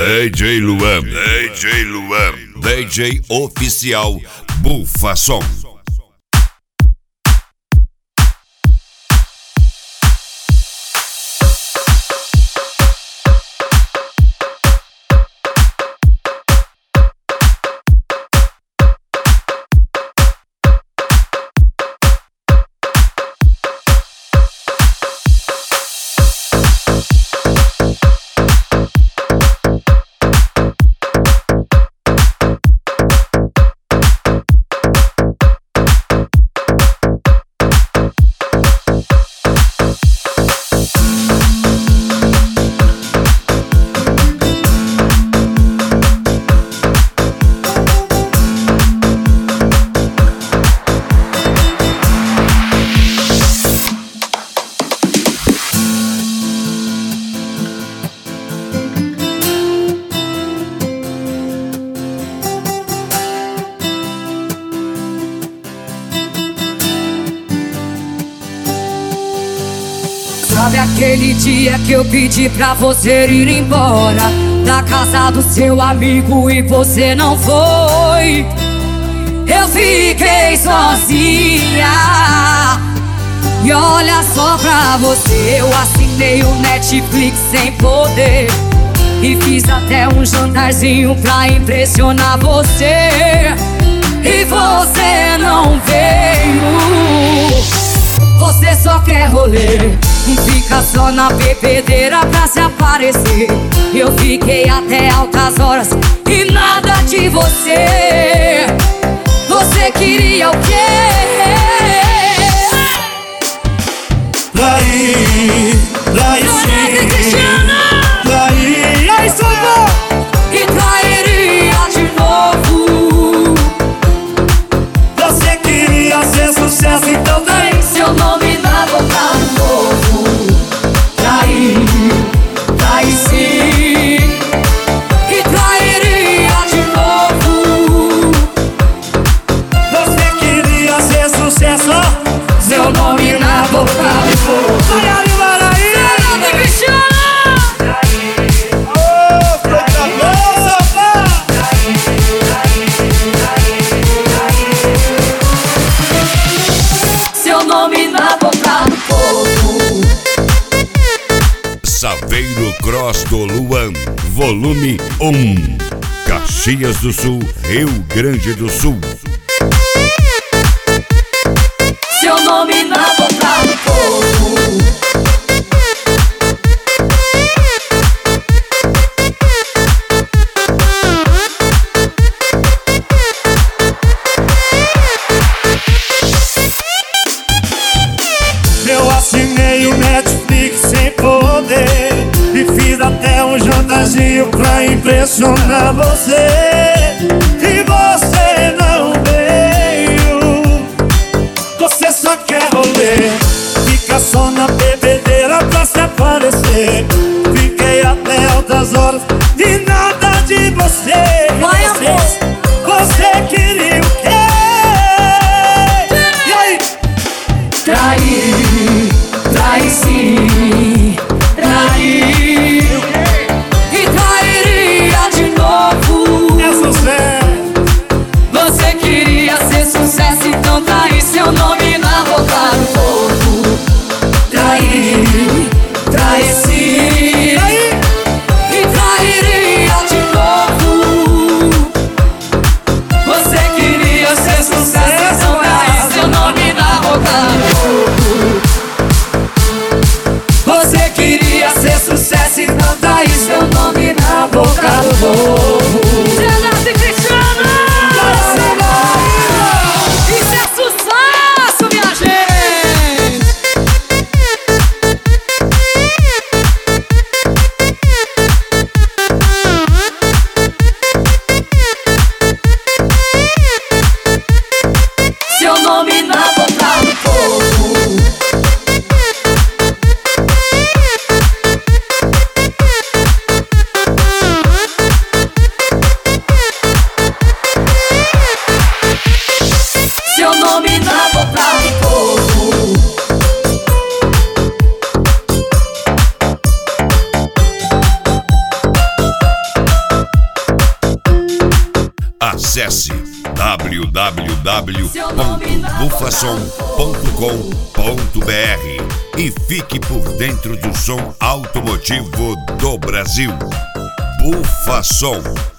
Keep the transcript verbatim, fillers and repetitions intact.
D J Luan, D J Luan, D J oficial Bufason. Sabe aquele dia que eu pedi pra você ir embora da casa do seu amigo e você não foi? Eu fiquei sozinha. E olha só pra você, eu assinei o Netflix sem poder e fiz até um jantarzinho pra impressionar você. E você não veio. Você só quer rolê e fica só na bebedeira pra se aparecer. Eu fiquei até altas horas e nada de você. Você queria o quê? Trair, trair sim. Trair, aí salvou. E trairia de novo. Você queria ser sucesso, então daí seu nome na boca do povo. Trair, trair sim. E trairia de novo. você queria ser sucesso, Seu nome na boca do povo. Maraí, Maraí. Fernando Cristiano. Ô, coisa boa, pá. Seu nome na boca do povo. Saveiro Cross do Luan, volume um, Caxias do Sul, Rio Grande do Sul. Seu nome na boca do povo. Eu assinei o Netflix sem poder e fiz até um jantarzinho pra impressionar você. E você não veio. Você só quer rolê, fica só na bebedeira pra se aparecer. Fiquei até altas horas e nada de você. Vai, amor. Você queria o quê? E aí? Trair, trair sim. Trair. E trairia de novo. Essa Acesse w w w ponto bufasom ponto com ponto b r e fique por dentro do som automotivo do Brasil. Bufasom.